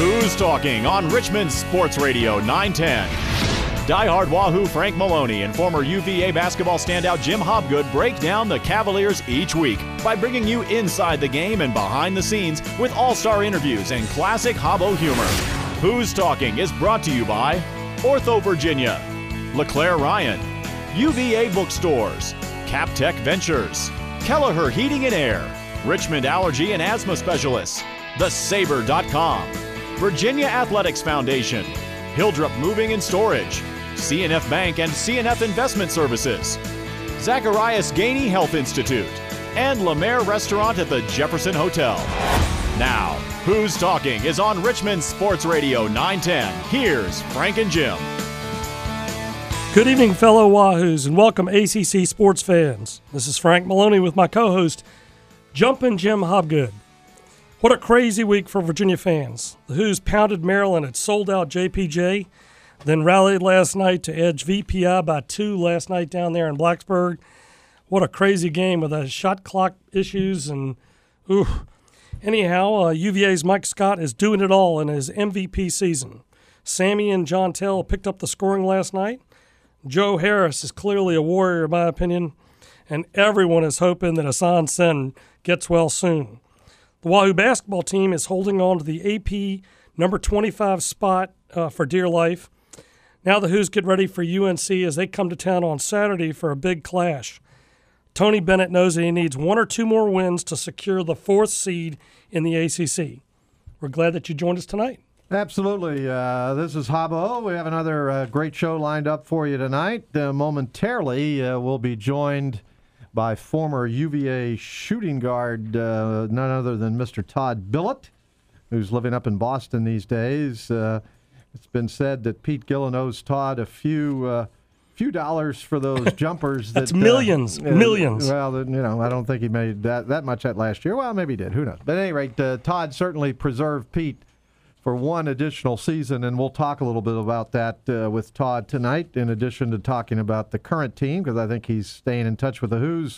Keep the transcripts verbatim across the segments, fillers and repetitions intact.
Who's Talking on Richmond Sports Radio nine ten. Diehard Wahoo Frank Maloney and former U V A basketball standout Jim Hobgood break down the Cavaliers each week by bringing you inside the game and behind the scenes with all-star interviews and classic Hobo humor. Who's Talking is brought to you by Ortho Virginia, LeClaire Ryan, U V A Bookstores, CapTech Ventures, Kelleher Heating and Air, Richmond Allergy and Asthma Specialists, the saber dot com, Virginia Athletics Foundation, Hildrep Moving and Storage, C N F Bank and C N F Investment Services, Zacharias Gainey Health Institute, and Lemaire Restaurant at the Jefferson Hotel. Now, Who's Talking is on Richmond Sports Radio nine ten. Here's Frank and Jim. Good evening, fellow Wahoos, and welcome A C C sports fans. This is Frank Maloney with my co-host, Jumpin' Jim Hobgood. What a crazy week for Virginia fans. The Hoos pounded Maryland at sold-out J P J, then rallied last night to edge V P I by two last night down there in Blacksburg. What a crazy game with the shot clock issues and, ooh. Anyhow, uh, U V A's Mike Scott is doing it all in his M V P season. Sammy and John Tell picked up the scoring last night. Joe Harris is clearly a warrior, in my opinion, and everyone is hoping that Hassan Sen gets well soon. The Wahoo basketball team is holding on to the A P number twenty-five spot uh, for dear life. Now the Hoos get ready for U N C as they come to town on Saturday for a big clash. Tony Bennett knows that he needs one or two more wins to secure the fourth seed in the A C C. We're glad that you joined us tonight. Absolutely. Uh, this is Hobo. We have another uh, great show lined up for you tonight. Uh, momentarily, uh, we'll be joined by former U V A shooting guard, uh, none other than Mister Todd Billett, who's living up in Boston these days. Uh, it's been said that Pete Gillen owes Todd a few uh, few dollars for those jumpers. That's that, millions, uh, millions. Uh, well, you know, I don't think he made that, that much that last year. Well, maybe he did. Who knows? But at any rate, uh, Todd certainly preserved Pete for one additional season, and we'll talk a little bit about that uh, with Todd tonight, in addition to talking about the current team, because I think he's staying in touch with the Hoos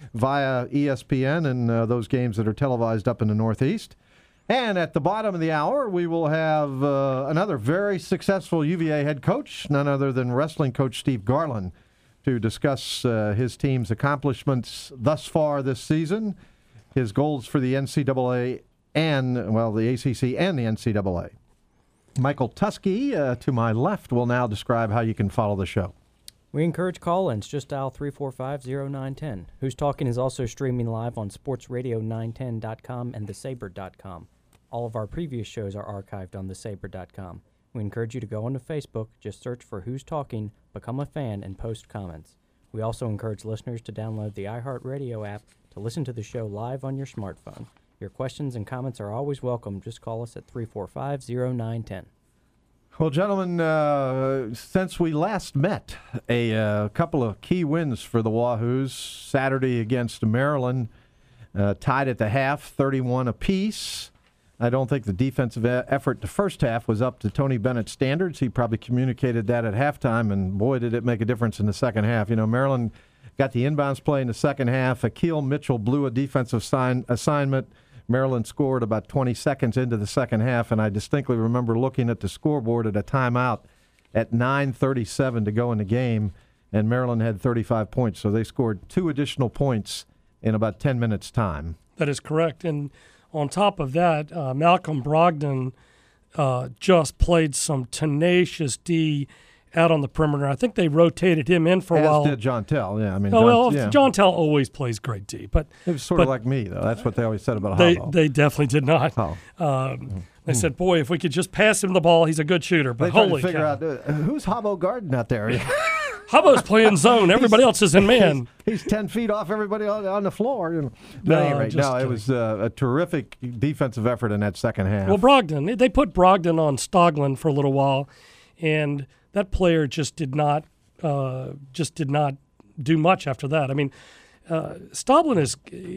via E S P N and uh, those games that are televised up in the Northeast. And at the bottom of the hour, we will have uh, another very successful U V A head coach, none other than wrestling coach Steve Garland, to discuss uh, his team's accomplishments thus far this season, his goals for the N C double A and, well, the A C C and the N C double A. Michael Tusky, uh, to my left, will now describe how you can follow the show. We encourage call-ins. Just dial three four five, zero nine one zero. Who's Talking is also streaming live on sports radio nine ten dot com and the saber dot com. All of our previous shows are archived on the saber dot com. We encourage you to go onto Facebook, just search for Who's Talking, become a fan, and post comments. We also encourage listeners to download the iHeartRadio app to listen to the show live on your smartphone. Your questions and comments are always welcome. Just call us at three four five, zero nine one zero. Well, gentlemen, uh, since we last met, a uh, couple of key wins for the Wahoos. Saturday against Maryland, uh, tied at the half, thirty-one apiece. I don't think the defensive e- effort the first half was up to Tony Bennett's standards. He probably communicated that at halftime, and boy, did it make a difference in the second half. You know, Maryland got the inbounds play in the second half. Akeel Mitchell blew a defensive sign- assignment. Maryland scored about twenty seconds into the second half, and I distinctly remember looking at the scoreboard at a timeout at nine thirty-seven to go in the game, and Maryland had thirty-five points. So they scored two additional points in about ten minutes' time. That is correct. And on top of that, uh, Malcolm Brogdon uh, just played some tenacious D out on the perimeter. I think they rotated him in for a As while. did John Tell, yeah. I mean, oh, John, well, yeah. John Tell always plays great D, but it was sort but of like me, though. That's what they always said about they Hobo. they definitely did not. Oh. Um, they said, "Boy, if we could just pass him the ball, he's a good shooter." But They tried holy to figure cow. out uh, who's Hobo guarding out there. Hobo's playing zone. Everybody else is in man. He's, he's ten feet off everybody on, on the floor. You know. No, But anyway, just no, it kidding. was uh, a terrific defensive effort in that second half. Well, Brogdon, they put Brogdon on Stoglin for a little while, and that player just did not uh, just did not do much after that. I mean, uh, Stoglin is,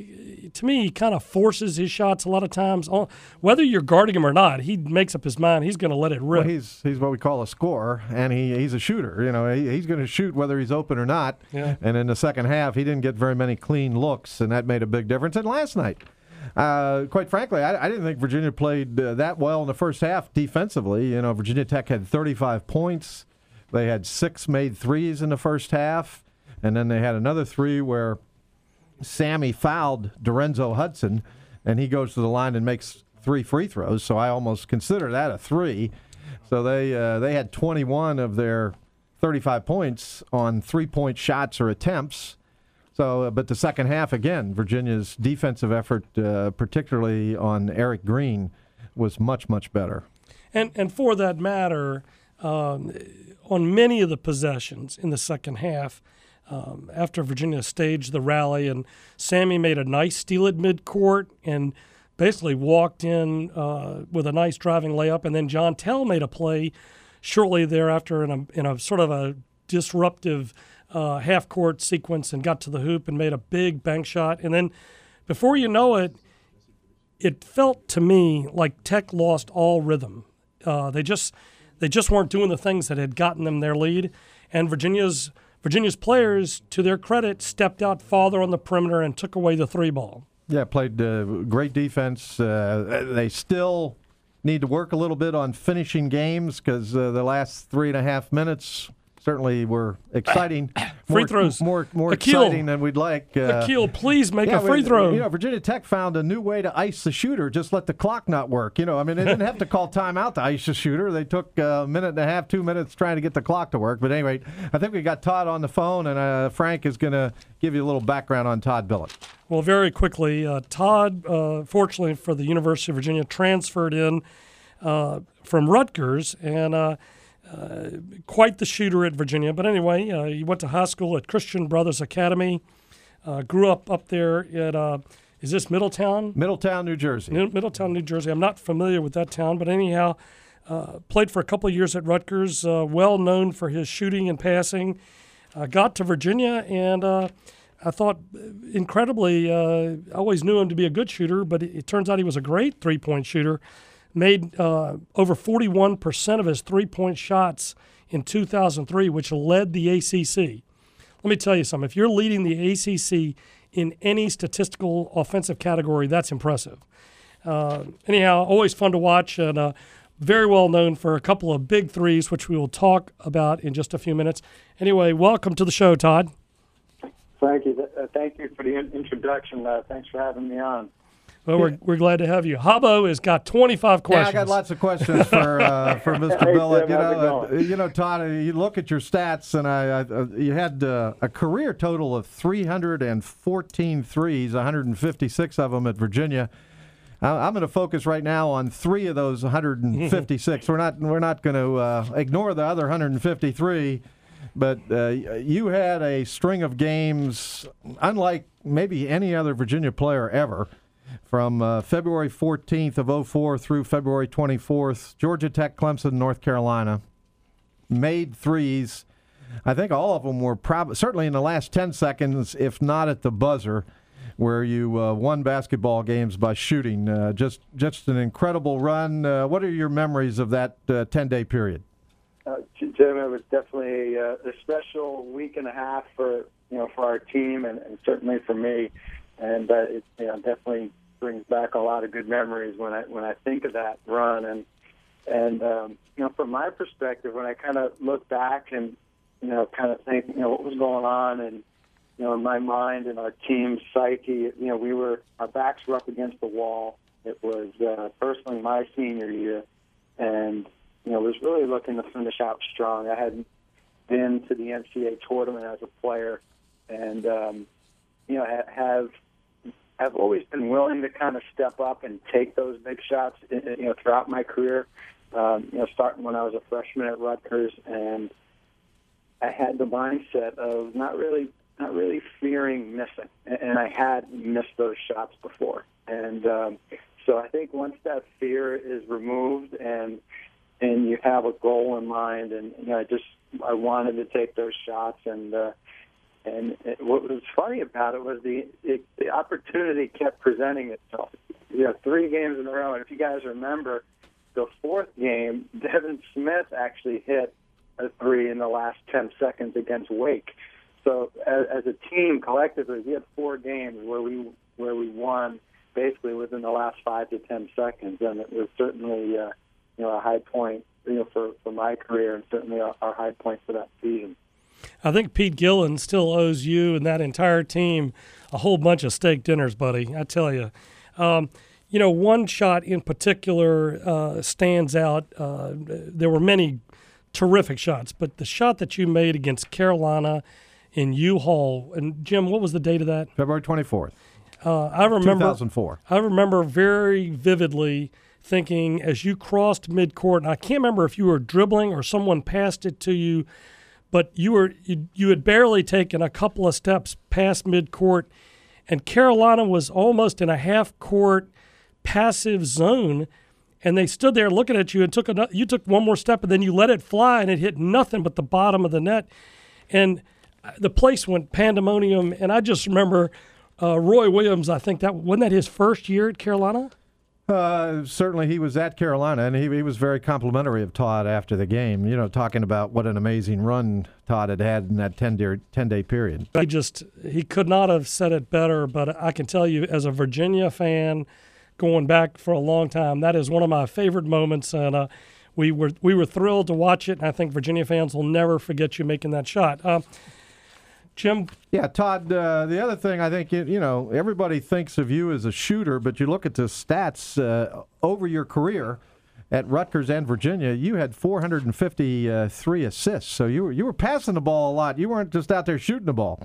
to me, he kind of forces his shots a lot of times. Whether you're guarding him or not, he makes up his mind. He's going to let it rip. Well, he's he's what we call a scorer, and he he's a shooter. You know, he, he's going to shoot whether he's open or not. Yeah. And in the second half, he didn't get very many clean looks, and that made a big difference. And last night, Uh, quite frankly, I, I didn't think Virginia played uh, that well in the first half defensively. You know, Virginia Tech had thirty-five points. They had six made threes in the first half, and then they had another three where Sammy fouled Dorenzo Hudson, and he goes to the line and makes three free throws. So I almost consider that a three. So they uh, they had twenty-one of their thirty-five points on three-point shots or attempts. So, uh, but the second half, again, Virginia's defensive effort, uh, particularly on Eric Green, was much, much better. And and for that matter, um, on many of the possessions in the second half, um, after Virginia staged the rally and Sammy made a nice steal at midcourt and basically walked in uh, with a nice driving layup, and then John Tell made a play shortly thereafter in a, in a sort of a disruptive Uh, half-court sequence and got to the hoop and made a big bank shot. And then before you know it, it felt to me like Tech lost all rhythm. Uh, they just they just weren't doing the things that had gotten them their lead. And Virginia's Virginia's players, to their credit, stepped out farther on the perimeter and took away the three ball. Yeah, played uh, great defense. Uh, they still need to work a little bit on finishing games because uh, the last three and a half minutes certainly were exciting. Free more, throws. More, more Akil. exciting than we'd like. Uh, Akil, please make yeah, a free we, throw. You know, Virginia Tech found a new way to ice the shooter. Just let the clock not work. You know, I mean, they didn't have to call timeout to ice the shooter. They took a minute and a half, two minutes trying to get the clock to work. But anyway, I think we got Todd on the phone, and uh, Frank is going to give you a little background on Todd Billett. Well, very quickly, uh, Todd, uh, fortunately for the University of Virginia, transferred in uh, from Rutgers, and uh, Uh, quite the shooter at Virginia. But anyway, uh, he went to high school at Christian Brothers Academy, uh, grew up up there at, uh, is this Middletown? Middletown, New Jersey. New- Middletown, New Jersey. I'm not familiar with that town, but anyhow, uh, played for a couple of years at Rutgers, uh, well known for his shooting and passing. Uh, got to Virginia, and uh, I thought incredibly, uh, I always knew him to be a good shooter, but it, it turns out he was a great three-point shooter. Made uh, over forty-one percent of his three-point shots in two thousand three, which led the A C C. Let me tell you something. If you're leading the A C C in any statistical offensive category, that's impressive. Uh, anyhow, always fun to watch, and uh, very well known for a couple of big threes, which we will talk about in just a few minutes. Anyway, welcome to the show, Todd. Thank you. Uh, thank you for the in- introduction. Uh, thanks for having me on. Well, we're, we're glad to have you. Habbo has got twenty-five questions. Yeah, I got lots of questions for uh, for Mister Hey, Billett. Tim, You how's it know, uh, going? you know, Todd. uh, You look at your stats, and I, I uh, you had uh, a career total of three hundred fourteen threes, one hundred fifty-six of them at Virginia. I- I'm going to focus right now on three of those one hundred fifty-six. we're not we're not going to uh, ignore the other one hundred fifty-three. But uh, you had a string of games unlike maybe any other Virginia player ever. From uh, February fourteenth of oh four through February twenty-fourth, Georgia Tech, Clemson, North Carolina, made threes. I think all of them were prob- certainly in the last ten seconds, if not at the buzzer, where you uh, won basketball games by shooting. Uh, just just an incredible run. Uh, what are your memories of that uh, ten-day period? Uh, Jim, it was definitely a, a special week and a half for you know for our team and, and certainly for me, and uh, it you know, definitely brings back a lot of good memories when I when I think of that run. And and um, you know, from my perspective, when I kind of look back and you know, kind of think you know what was going on, and you know, in my mind and our team's psyche, you know, we were our backs were up against the wall. It was uh, personally my senior year, and you know, was really looking to finish out strong. I hadn't been to the N C A A tournament as a player, and um, you know, ha- have have always been willing to kind of step up and take those big shots. You know, throughout my career, um, you know, starting when I was a freshman at Rutgers, and I had the mindset of not really, not really fearing missing, and I had missed those shots before, and um, so I think once that fear is removed and and you have a goal in mind, and you know, I just I wanted to take those shots, and uh, and it, what was funny about it was the it, the opportunity kept presenting itself. You know, three games in a row, and if you guys remember, the fourth game, Devin Smith actually hit a three in the last ten seconds against Wake. So as, as a team collectively, we had four games where we where we won basically within the last five to ten seconds, and it was certainly uh, you know a high point you know for, for my career, and certainly our, our high point for that season. I think Pete Gillen still owes you and that entire team a whole bunch of steak dinners, buddy. I tell you. Um, you know, one shot in particular uh, stands out. Uh, there were many terrific shots, but the shot that you made against Carolina in U-Haul, and Jim, what was the date of that? February twenty-fourth. Uh, I remember. two thousand four. I remember very vividly thinking as you crossed midcourt, and I can't remember if you were dribbling or someone passed it to you, but you were you, you had barely taken a couple of steps past midcourt, and Carolina was almost in a half-court passive zone, and they stood there looking at you and took a, you took one more step, and then you let it fly, and it hit nothing but the bottom of the net, and the place went pandemonium. And I just remember uh, Roy Williams. I think that wasn't that his first year at Carolina. Uh, certainly he was at Carolina, and he, he was very complimentary of Todd after the game, you know, talking about what an amazing run Todd had had in that ten-day period. He just he could not have said it better, but I can tell you as a Virginia fan going back for a long time, that is one of my favorite moments, and uh, we were we were thrilled to watch it, and I think Virginia fans will never forget you making that shot. Uh, Jim? Yeah, Todd, uh, the other thing I think, you know, everybody thinks of you as a shooter, but you look at the stats uh, over your career at Rutgers and Virginia, you had four hundred fifty-three assists. So you were, you were passing the ball a lot. You weren't just out there shooting the ball.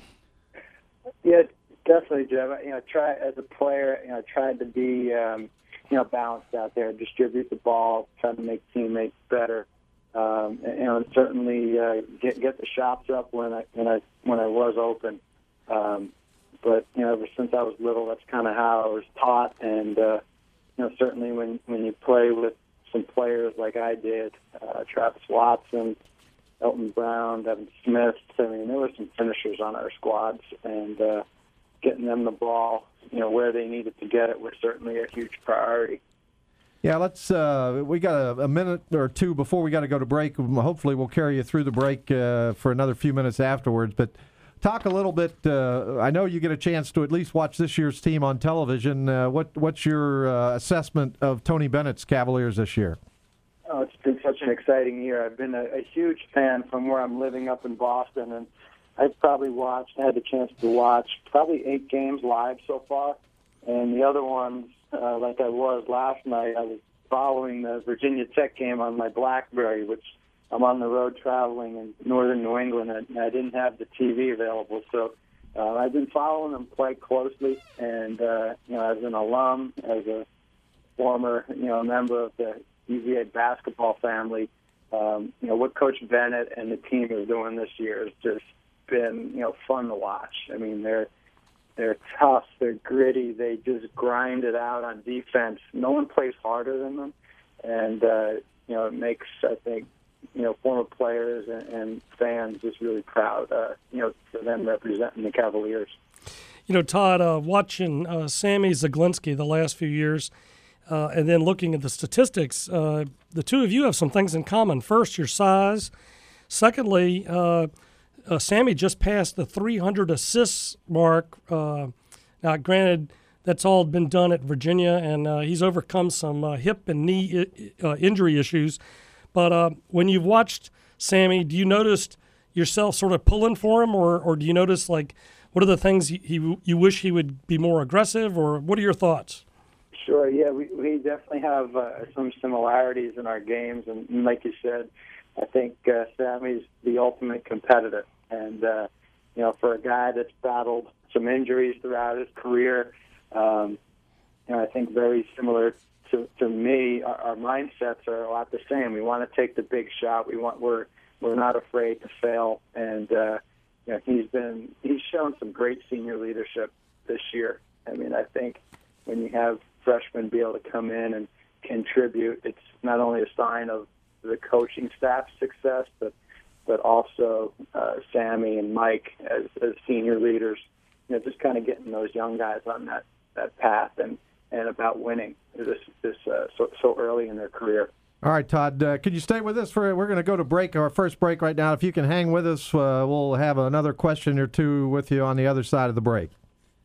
Yeah, definitely, Jim. You know, try as a player, you know, tried to be, um, you know, balanced out there, distribute the ball, try to make teammates better. Um, and, and certainly uh, get get the shots up when I when I when I was open. Um, but you know, ever since I was little, that's kind of how I was taught. And uh, you know, certainly when when you play with some players like I did, uh, Travis Watson, Elton Brown, Devin Smith. I mean, there were some finishers on our squads, and uh, getting them the ball, you know, where they needed to get it was certainly a huge priority. Yeah, let's. Uh, we got a, a minute or two before we got to go to break. Hopefully, we'll carry you through the break uh, for another few minutes afterwards. But talk a little bit. Uh, I know you get a chance to at least watch this year's team on television. Uh, what What's your uh, assessment of Tony Bennett's Cavaliers this year? Oh, it's been such an exciting year. I've been a, a huge fan from where I'm living up in Boston, and I've probably watched, had the chance to watch probably eight games live so far, and the other ones. Uh, like I was last night, I was following the Virginia Tech game on my BlackBerry, which I'm on the road traveling in northern New England, and I didn't have the T V available. So uh, I've been following them quite closely, and uh, you know, as an alum, as a former you know member of the U V A basketball family, um, you know what Coach Bennett and the team are doing this year has just been you know fun to watch. I mean, they're They're tough, they're gritty, they just grind it out on defense. No one plays harder than them. And, uh, you know, it makes, I think, you know, former players and, and fans just really proud, uh, you know, for them representing the Cavaliers. You know, Todd, uh, watching uh, Sammy Zaglinski the last few years uh, and then looking at the statistics, uh, the two of you have some things in common. First, your size. Secondly, uh, Uh, Sammy just passed the three hundred assists mark. Uh, now, granted, that's all been done at Virginia, and uh, he's overcome some uh, hip and knee I- uh, injury issues. But uh, when you've watched Sammy, do you notice yourself sort of pulling for him, or, or do you notice, like, what are the things he, he you wish he would be more aggressive, or what are your thoughts? Sure, yeah, we, we definitely have uh, some similarities in our games, and, and like you said, I think uh, Sammy's the ultimate competitor. And, uh, you know, for a guy that's battled some injuries throughout his career, um, you know, I think very similar to, to me, our, our mindsets are a lot the same. We want to take the big shot. We want, we're, we're not afraid to fail. And, uh, you know, he's been, he's shown some great senior leadership this year. I mean, I think when you have freshmen be able to come in and contribute, it's not only a sign of the coaching staff's success, but but also uh, Sammy and Mike as, as senior leaders, you know, just kind of getting those young guys on that, that path and, and about winning this this uh, so, so early in their career. All right, Todd, uh, could you stay with us? for? We're going to go to break, our first break right now. If you can hang with us, uh, we'll have another question or two with you on the other side of the break.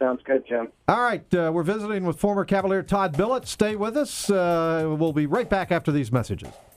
Sounds good, Jim. All right, uh, we're visiting with former Cavalier Todd Billett. Stay with us. Uh, we'll be right back after these messages.